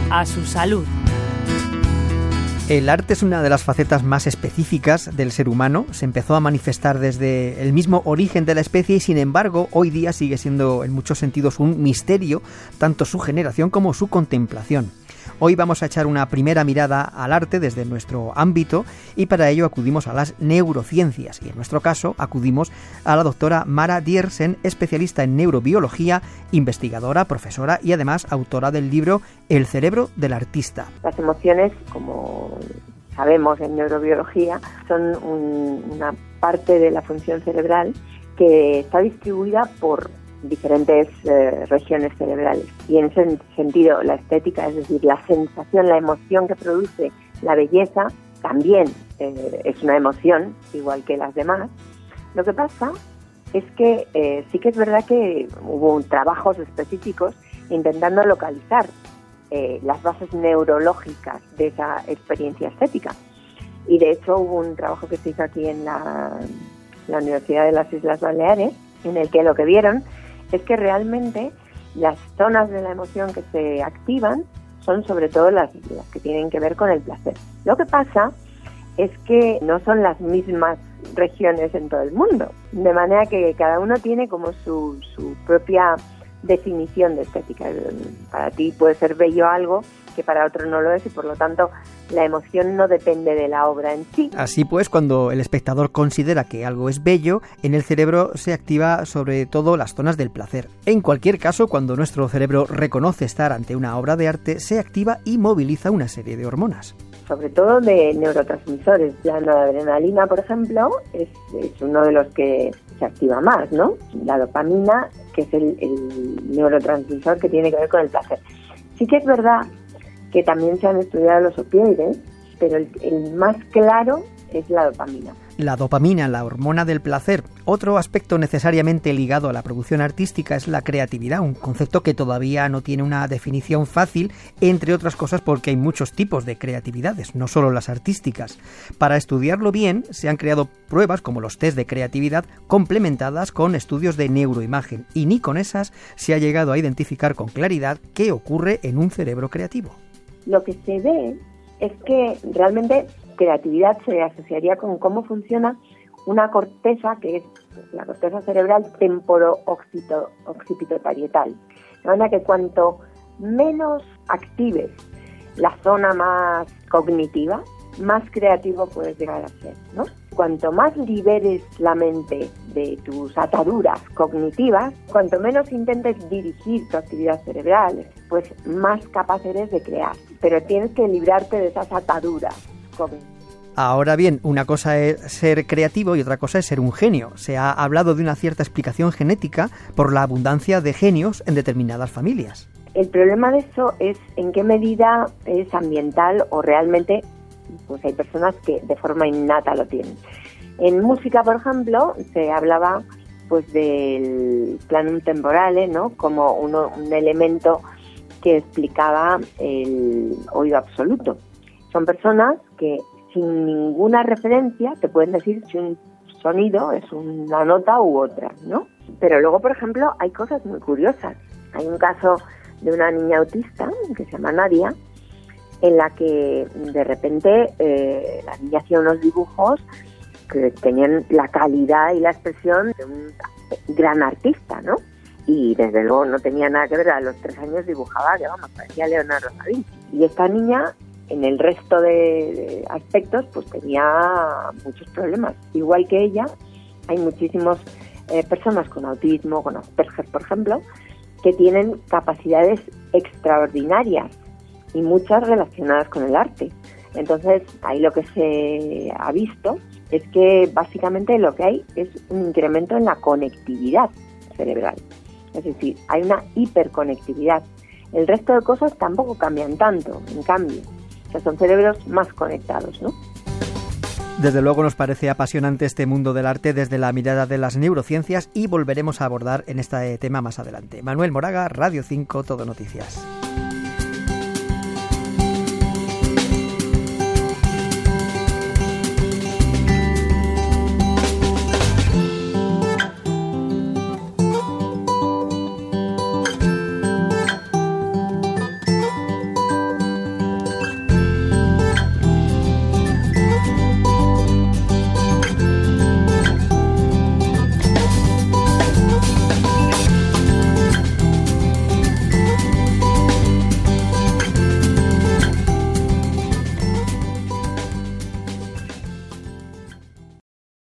a su salud. El arte es una de las facetas más específicas del ser humano. Se empezó a manifestar desde el mismo origen de la especie y, sin embargo, hoy día sigue siendo en muchos sentidos un misterio, tanto su generación como su contemplación. Hoy vamos a echar una primera mirada al arte desde nuestro ámbito y para ello acudimos a las neurociencias y en nuestro caso acudimos a la doctora Mara Diersen, especialista en neurobiología, investigadora, profesora y además autora del libro El cerebro del artista. Las emociones, como sabemos en neurobiología, son una parte de la función cerebral que está distribuida por diferentes regiones cerebrales. Y en ese sentido, la estética, es decir, la sensación, la emoción que produce la belleza, también es una emoción, igual que las demás. Lo que pasa es que sí que es verdad que hubo trabajos específicos intentando localizar las bases neurológicas de esa experiencia estética. Y de hecho hubo un trabajo que se hizo aquí en la Universidad de las Islas Baleares, en el que lo que vieron es que realmente las zonas de la emoción que se activan son sobre todo las que tienen que ver con el placer. Lo que pasa es que no son las mismas regiones en todo el mundo, de manera que cada uno tiene como su propia definición de estética. Para ti puede ser bello algo que para otro no lo es y por lo tanto la emoción no depende de la obra en sí. Así pues, cuando el espectador considera que algo es bello, en el cerebro se activa sobre todo las zonas del placer. En cualquier caso, cuando nuestro cerebro reconoce estar ante una obra de arte, se activa y moviliza una serie de hormonas. Sobre todo de neurotransmisores. La noradrenalina, por ejemplo, es uno de los que se activa más, ¿no? La dopamina, que es el neurotransmisor que tiene que ver con el placer. Sí que es verdad que también se han estudiado los opioides, pero el más claro es la dopamina. La dopamina, la hormona del placer. Otro aspecto necesariamente ligado a la producción artística es la creatividad, un concepto que todavía no tiene una definición fácil, entre otras cosas porque hay muchos tipos de creatividades, no solo las artísticas. Para estudiarlo bien, se han creado pruebas como los test de creatividad complementadas con estudios de neuroimagen, y ni con esas se ha llegado a identificar con claridad qué ocurre en un cerebro creativo. Lo que se ve es que realmente creatividad se asociaría con cómo funciona una corteza, que es la corteza cerebral temporo-occipitoparietal. De manera que cuanto menos actives la zona más cognitiva, más creativo puedes llegar a ser, ¿no? Cuanto más liberes la mente de tus ataduras cognitivas, cuanto menos intentes dirigir tu actividad cerebral, pues más capaz eres de crear. Pero tienes que librarte de esas ataduras cognitivas. Ahora bien, una cosa es ser creativo y otra cosa es ser un genio. Se ha hablado de una cierta explicación genética por la abundancia de genios en determinadas familias. El problema de eso es en qué medida es ambiental o realmente pues hay personas que de forma innata lo tienen. En música, por ejemplo, se hablaba pues del planum temporale, ¿no? Como un elemento que explicaba el oído absoluto. Son personas que sin ninguna referencia te pueden decir si un sonido es una nota u otra, ¿no? Pero luego, por ejemplo, hay cosas muy curiosas. Hay un caso de una niña autista que se llama Nadia, en la que de repente la niña hacía unos dibujos que tenían la calidad y la expresión de un gran artista, ¿no? Y desde luego no tenía nada que ver, a los 3 años dibujaba, que vamos, parecía Leonardo da Vinci. Y esta niña, en el resto de aspectos, pues tenía muchos problemas. Igual que ella, hay muchísimas personas con autismo, con Asperger, por ejemplo, que tienen capacidades extraordinarias y muchas relacionadas con el arte. Entonces, ahí lo que se ha visto es que básicamente lo que hay es un incremento en la conectividad cerebral. Es decir, hay una hiperconectividad. El resto de cosas tampoco cambian tanto, en cambio. O sea, son cerebros más conectados, ¿no? Desde luego nos parece apasionante este mundo del arte desde la mirada de las neurociencias y volveremos a abordar en este tema más adelante. Manuel Moraga, Radio 5, Todo Noticias.